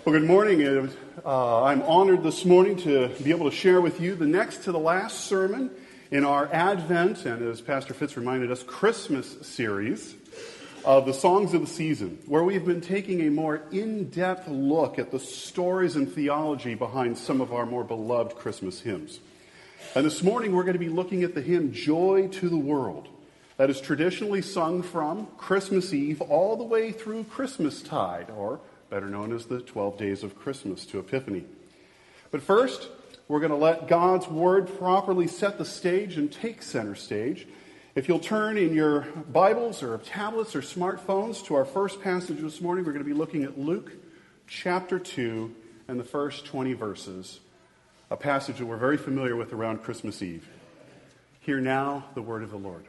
Well, good morning. I'm honored this morning to be able to share with you the next to the last sermon in our Advent, and as Pastor Fitz reminded us, Christmas series of the Songs of the Season, where we've been taking a more in-depth look at the stories and theology behind some of our more beloved Christmas hymns. And this morning we're going to be looking at the hymn, Joy to the World, that is traditionally sung from Christmas Eve all the way through Christmastide, or better known as the 12 days of Christmas to Epiphany. But first, we're going to let God's Word properly set the stage and take center stage. If you'll turn in your Bibles or tablets or smartphones to our first passage this morning, we're going to be looking at Luke chapter 2 and the first 20 verses, a passage that we're very familiar with around Christmas Eve. Hear now the word of the Lord.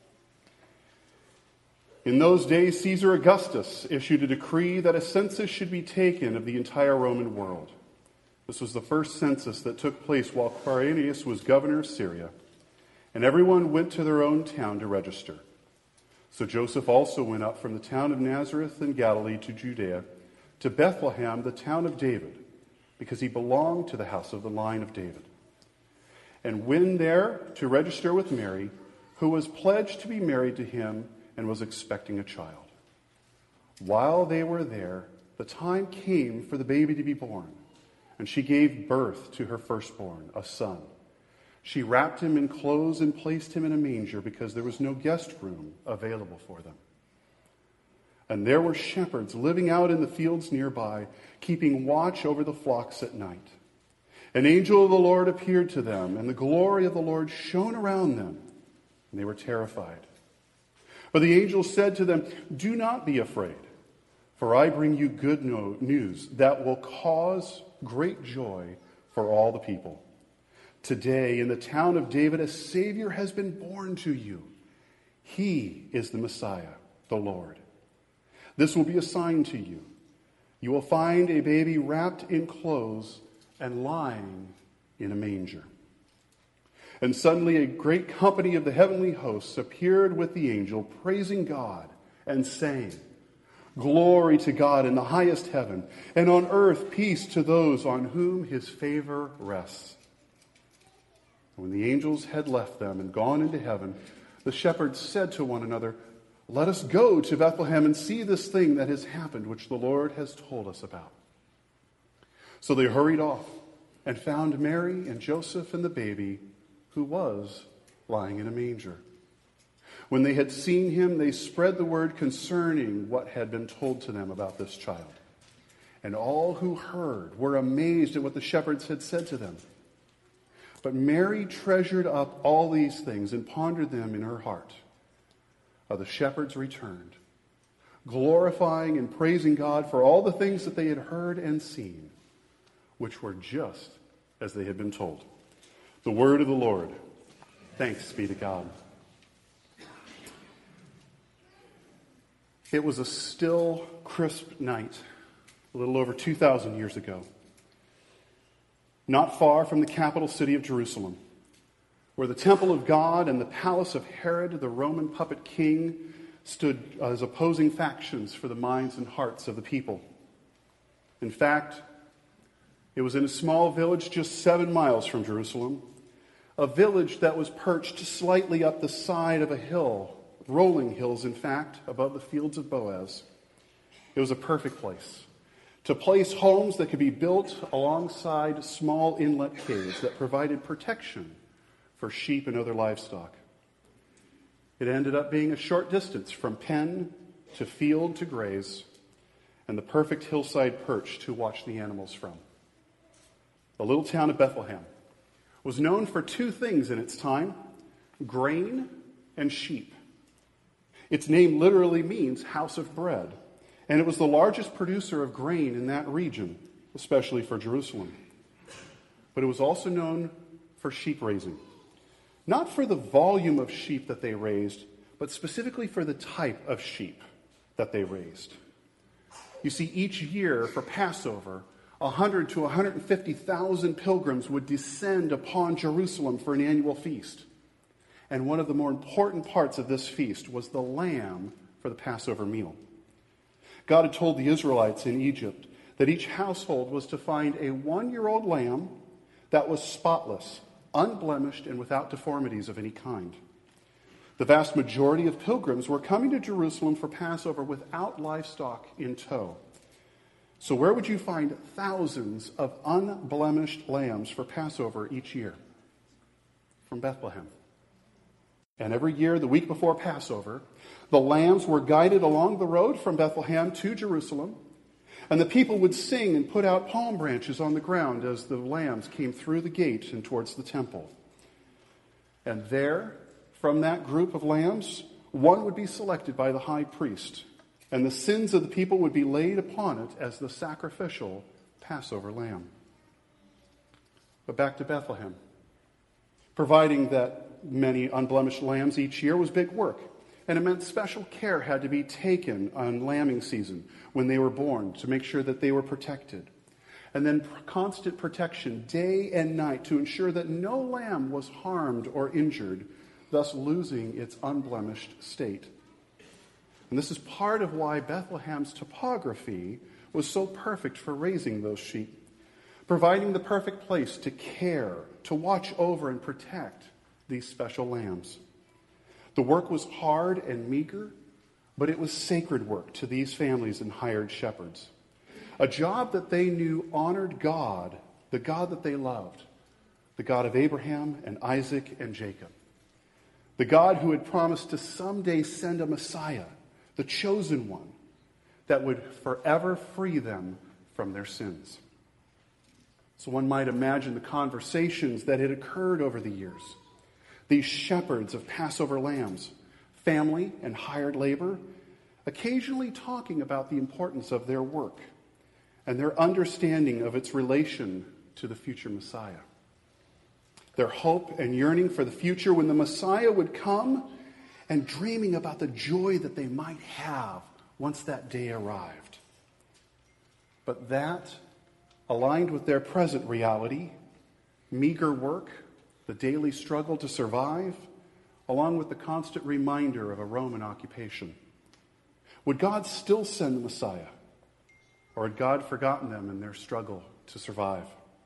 In those days, Caesar Augustus issued a decree that a census should be taken of the entire Roman world. This was the first census that took place while Quirinius was governor of Syria, and everyone went to their own town to register. So Joseph also went up from the town of Nazareth in Galilee to Judea, to Bethlehem, the town of David, because he belonged to the house of the line of David. And went there to register with Mary, who was pledged to be married to him and was expecting a child. While they were there, the time came for the baby to be born, and she gave birth to her firstborn, a son. She wrapped him in clothes and placed him in a manger because there was no guest room available for them. And there were shepherds living out in the fields nearby, keeping watch over the flocks at night. An angel of the Lord appeared to them, and the glory of the Lord shone around them, and they were terrified. But the angel said to them, "Do not be afraid, for I bring you good news that will cause great joy for all the people. Today, in the town of David, a Savior has been born to you. He is the Messiah, the Lord. This will be a sign to you. You will find a baby wrapped in clothes and lying in a manger." And suddenly a great company of the heavenly hosts appeared with the angel, praising God and saying, "Glory to God in the highest heaven, and on earth peace to those on whom his favor rests." When the angels had left them and gone into heaven, the shepherds said to one another, "Let us go to Bethlehem and see this thing that has happened, which the Lord has told us about." So they hurried off and found Mary and Joseph and the baby, who was lying in a manger. When they had seen him, they spread the word concerning what had been told to them about this child. And all who heard were amazed at what the shepherds had said to them. But Mary treasured up all these things and pondered them in her heart. The shepherds returned, glorifying and praising God for all the things that they had heard and seen, which were just as they had been told. The word of the Lord. Thanks be to God. It was a still, crisp night, a little over 2,000 years ago, not far from the capital city of Jerusalem, where the temple of God and the palace of Herod, the Roman puppet king, stood as opposing factions for the minds and hearts of the people. In fact, it was in a small village just 7 miles from Jerusalem, a village that was perched slightly up the side of a hill, rolling hills, in fact, above the fields of Boaz. It was a perfect place to place homes that could be built alongside small inlet caves that provided protection for sheep and other livestock. It ended up being a short distance from pen to field to graze, and the perfect hillside perch to watch the animals from. The little town of Bethlehem was known for 2 things in its time: grain and sheep. Its name literally means house of bread, and it was the largest producer of grain in that region, especially for Jerusalem. But it was also known for sheep raising. Not for the volume of sheep that they raised, but specifically for the type of sheep that they raised. You see, each year for Passover, 100 to 150,000 pilgrims would descend upon Jerusalem for an annual feast. And one of the more important parts of this feast was the lamb for the Passover meal. God had told the Israelites in Egypt that each household was to find a 1-year-old lamb that was spotless, unblemished, and without deformities of any kind. The vast majority of pilgrims were coming to Jerusalem for Passover without livestock in tow. So where would you find thousands of unblemished lambs for Passover each year? From Bethlehem. And every year, the week before Passover, the lambs were guided along the road from Bethlehem to Jerusalem, and the people would sing and put out palm branches on the ground as the lambs came through the gate and towards the temple. And there, from that group of lambs, one would be selected by the high priest, and the sins of the people would be laid upon it as the sacrificial Passover lamb. But back to Bethlehem. Providing that many unblemished lambs each year was big work, and it meant special care had to be taken on lambing season when they were born to make sure that they were protected. And then constant protection day and night to ensure that no lamb was harmed or injured, thus losing its unblemished state. And this is part of why Bethlehem's topography was so perfect for raising those sheep, providing the perfect place to care, to watch over and protect these special lambs. The work was hard and meager, but it was sacred work to these families and hired shepherds. A job that they knew honored God, the God that they loved, the God of Abraham and Isaac and Jacob. The God who had promised to someday send a Messiah, the chosen one, that would forever free them from their sins. So one might imagine the conversations that had occurred over the years. These shepherds of Passover lambs, family and hired labor, occasionally talking about the importance of their work and their understanding of its relation to the future Messiah. Their hope and yearning for the future when the Messiah would come, and dreaming about the joy that they might have once that day arrived. But that, aligned with their present reality, meager work, the daily struggle to survive, along with the constant reminder of a Roman occupation. Would God still send the Messiah? Or had God forgotten them in their struggle to survive?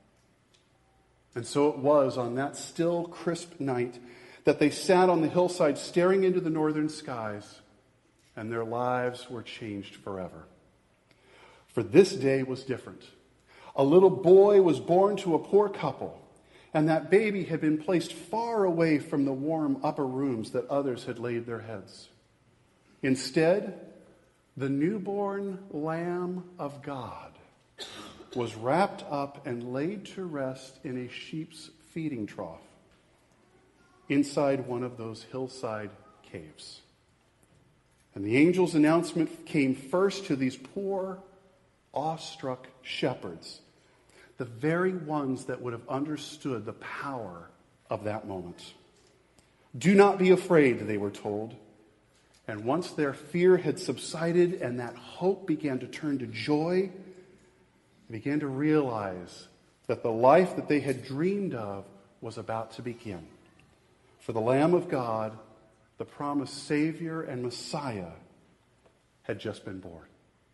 And so it was on that still, crisp night that they sat on the hillside staring into the northern skies, and their lives were changed forever. For this day was different. A little boy was born to a poor couple, and that baby had been placed far away from the warm upper rooms that others had laid their heads. Instead, the newborn Lamb of God was wrapped up and laid to rest in a sheep's feeding trough inside one of those hillside caves. And the angel's announcement came first to these poor, awestruck shepherds, the very ones that would have understood the power of that moment. Do not be afraid, they were told. And once their fear had subsided and that hope began to turn to joy, they began to realize that the life that they had dreamed of was about to begin. For the Lamb of God, the promised Savior and Messiah, had just been born.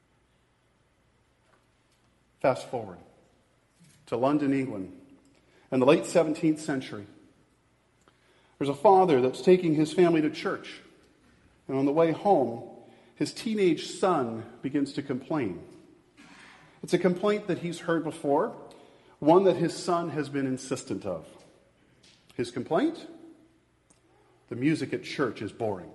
Fast forward to London, England, in the late 17th century. There's a father that's taking his family to church, and on the way home, his teenage son begins to complain. It's a complaint that he's heard before, one that his son has been insistent of. His complaint? The music at church is boring.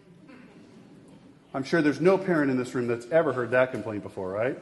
I'm sure there's no parent in this room that's ever heard that complaint before, right?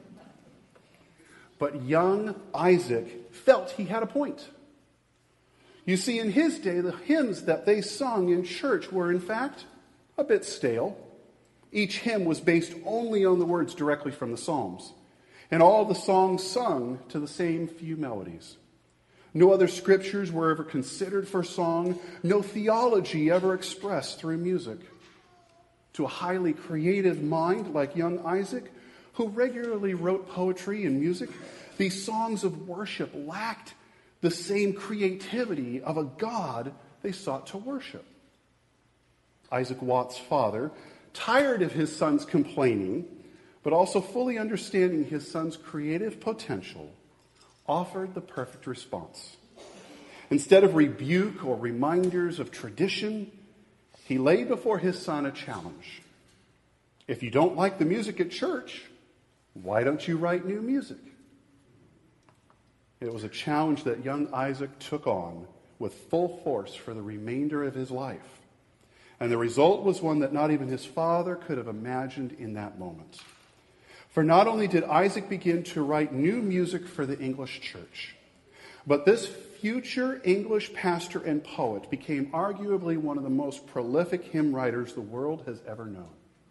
But young Isaac felt he had a point. You see, in his day, the hymns that they sung in church were, in fact, a bit stale. Each hymn was based only on the words directly from the Psalms, and all the songs sung to the same few melodies. No other scriptures were ever considered for song, no theology ever expressed through music. To a highly creative mind like young Isaac, who regularly wrote poetry and music, these songs of worship lacked the same creativity of a God they sought to worship. Isaac Watts' father, tired of his son's complaining, but also fully understanding his son's creative potential, offered the perfect response. Instead of rebuke or reminders of tradition, he laid before his son a challenge. If you don't like the music at church, why don't you write new music? It was a challenge that young Isaac took on with full force for the remainder of his life. And the result was one that not even his father could have imagined in that moment. For not only did Isaac begin to write new music for the English church, but this future English pastor and poet became arguably one of the most prolific hymn writers the world has ever known.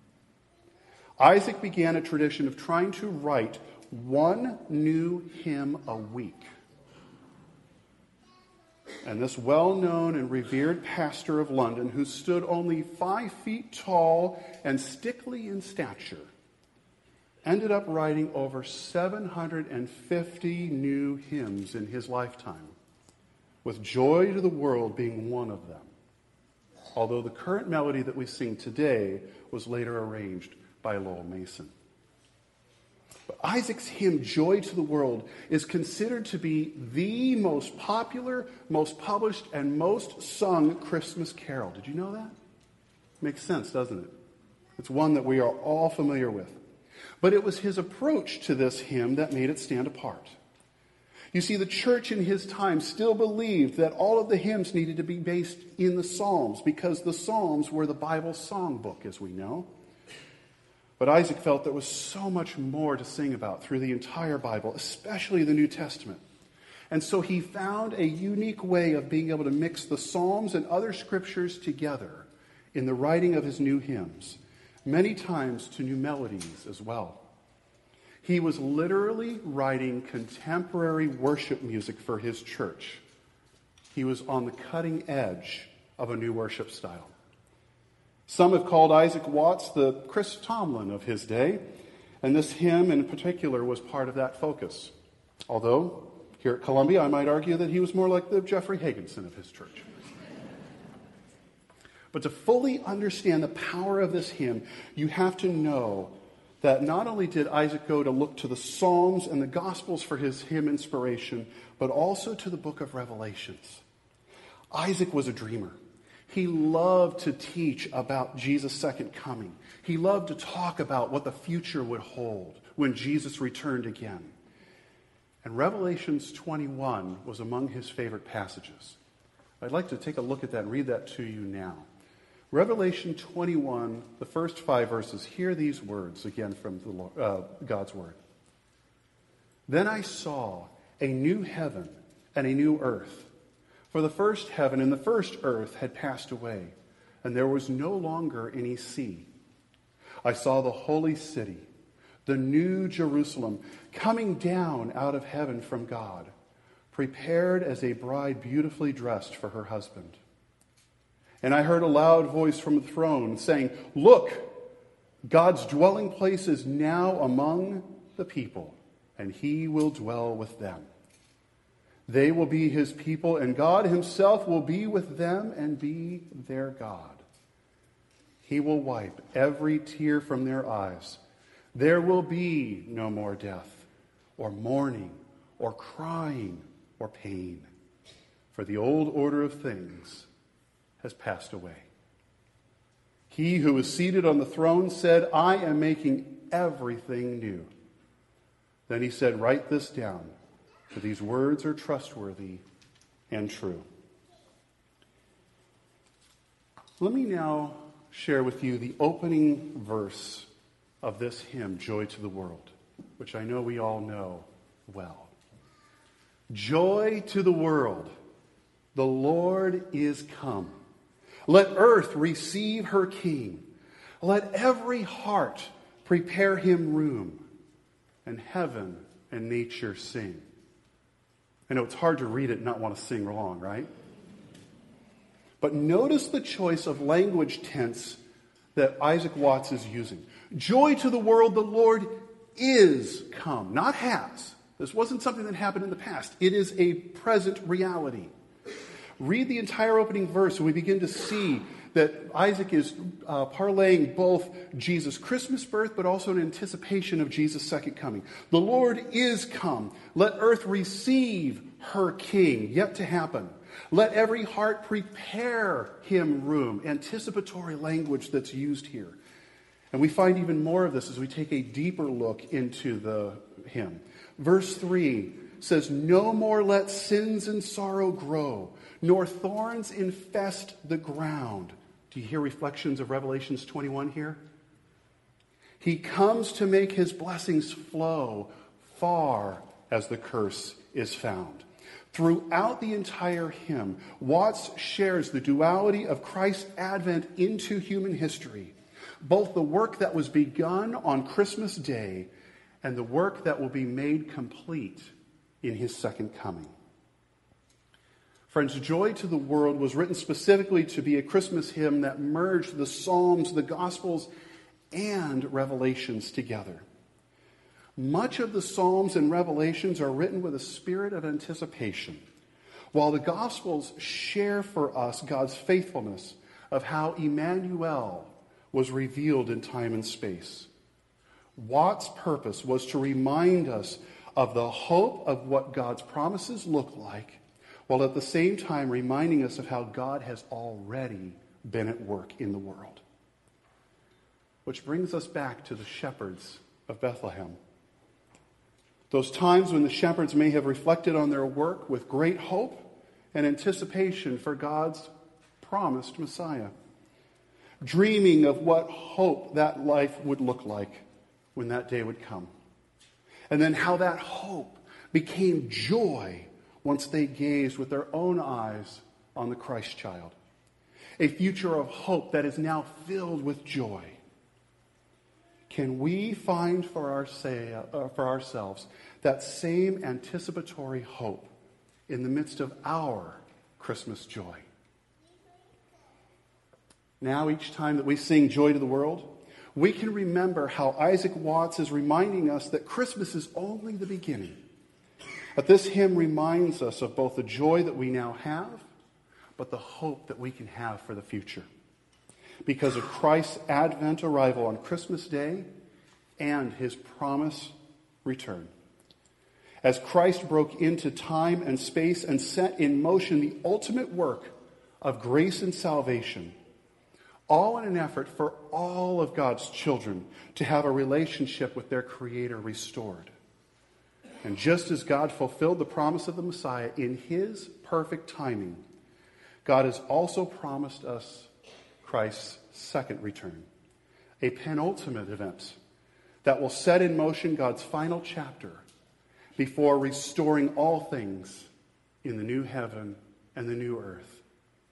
Isaac began a tradition of trying to write one new hymn a week. And this well-known and revered pastor of London, who stood only 5 feet tall and stickly in stature, ended up writing over 750 new hymns in his lifetime, with Joy to the World being one of them. Although the current melody that we sing today was later arranged by Lowell Mason. But Isaac's hymn, Joy to the World, is considered to be the most popular, most published, and most sung Christmas carol. Did you know that? Makes sense, doesn't it? It's one that we are all familiar with. But it was his approach to this hymn that made it stand apart. You see, the church in his time still believed that all of the hymns needed to be based in the Psalms, because the Psalms were the Bible's songbook, as we know. But Isaac felt there was so much more to sing about through the entire Bible, especially the New Testament. And so he found a unique way of being able to mix the Psalms and other scriptures together in the writing of his new hymns, many times to new melodies as well. He was literally writing contemporary worship music for his church. He was on the cutting edge of a new worship style. Some have called Isaac Watts the Chris Tomlin of his day, and this hymn in particular was part of that focus. Although, here at Columbia, I might argue that he was more like the Jeffrey Higginson of his church. But to fully understand the power of this hymn, you have to know that not only did Isaac go to look to the Psalms and the Gospels for his hymn inspiration, but also to the book of Revelations. Isaac was a dreamer. He loved to teach about Jesus' second coming. He loved to talk about what the future would hold when Jesus returned again. And Revelations 21 was among his favorite passages. I'd like to take a look at that and read that to you now. Revelation 21, the first 5 verses, hear these words again from the Lord, God's Word. Then I saw a new heaven and a new earth. For the first heaven and the first earth had passed away, and there was no longer any sea. I saw the holy city, the new Jerusalem, coming down out of heaven from God, prepared as a bride beautifully dressed for her husband. And I heard a loud voice from the throne saying, "Look, God's dwelling place is now among the people, and he will dwell with them. They will be his people, and God himself will be with them and be their God. He will wipe every tear from their eyes. There will be no more death, or mourning, or crying, or pain, for the old order of things has passed away." He who was seated on the throne said, "I am making everything new." Then he said, "Write this down, for these words are trustworthy and true." Let me now share with you the opening verse of this hymn, Joy to the World, which I know we all know well. Joy to the world, the Lord is come. Let earth receive her King. Let every heart prepare him room, and heaven and nature sing. I know it's hard to read it and not want to sing along, right? But notice the choice of language tense that Isaac Watts is using. Joy to the world, the Lord is come, not has. This wasn't something that happened in the past. It is a present reality. Read the entire opening verse and we begin to see that Isaac is parlaying both Jesus' Christmas birth, but also an anticipation of Jesus' second coming. The Lord is come. Let earth receive her king, yet to happen. Let every heart prepare him room. Anticipatory language that's used here. And we find even more of this as we take a deeper look into the hymn. Verse 3 says, "No more let sins and sorrow grow, nor thorns infest the ground." Do you hear reflections of Revelations 21 here? He comes to make his blessings flow far as the curse is found. Throughout the entire hymn, Watts shares the duality of Christ's advent into human history, both the work that was begun on Christmas Day and the work that will be made complete in his second coming. Friends, Joy to the World was written specifically to be a Christmas hymn that merged the Psalms, the Gospels, and Revelations together. Much of the Psalms and Revelations are written with a spirit of anticipation, while the Gospels share for us God's faithfulness of how Emmanuel was revealed in time and space. Watt's purpose was to remind us of the hope of what God's promises look like, while at the same time reminding us of how God has already been at work in the world. Which brings us back to the shepherds of Bethlehem. Those times when the shepherds may have reflected on their work with great hope and anticipation for God's promised Messiah, dreaming of what hope that life would look like when that day would come. And then how that hope became joy once they gazed with their own eyes on the Christ child. A future of hope that is now filled with joy. Can we find for ourselves that same anticipatory hope in the midst of our Christmas joy? Now, each time that we sing Joy to the World, we can remember how Isaac Watts is reminding us that Christmas is only the beginning. But this hymn reminds us of both the joy that we now have, but the hope that we can have for the future, because of Christ's Advent arrival on Christmas Day and his promised return. As Christ broke into time and space and set in motion the ultimate work of grace and salvation, all in an effort for all of God's children to have a relationship with their Creator restored. And just as God fulfilled the promise of the Messiah in his perfect timing, God has also promised us Christ's second return, a penultimate event that will set in motion God's final chapter before restoring all things in the new heaven and the new earth.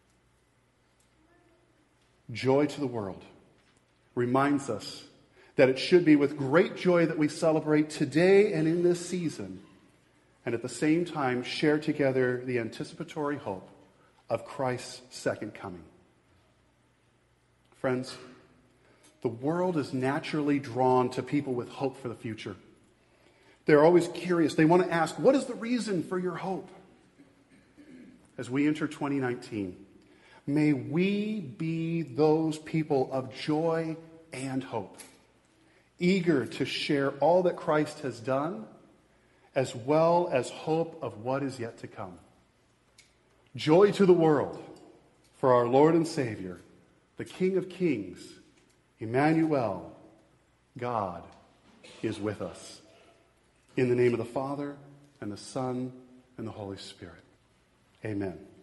Joy to the World reminds us that it should be with great joy that we celebrate today and in this season, and at the same time share together the anticipatory hope of Christ's second coming. Friends, the world is naturally drawn to people with hope for the future. They're always curious. They want to ask, what is the reason for your hope? As we enter 2019, may we be those people of joy and hope, eager to share all that Christ has done, as well as hope of what is yet to come. Joy to the world for our Lord and Savior, the King of Kings, Emmanuel, God is with us. In the name of the Father, and the Son, and the Holy Spirit. Amen.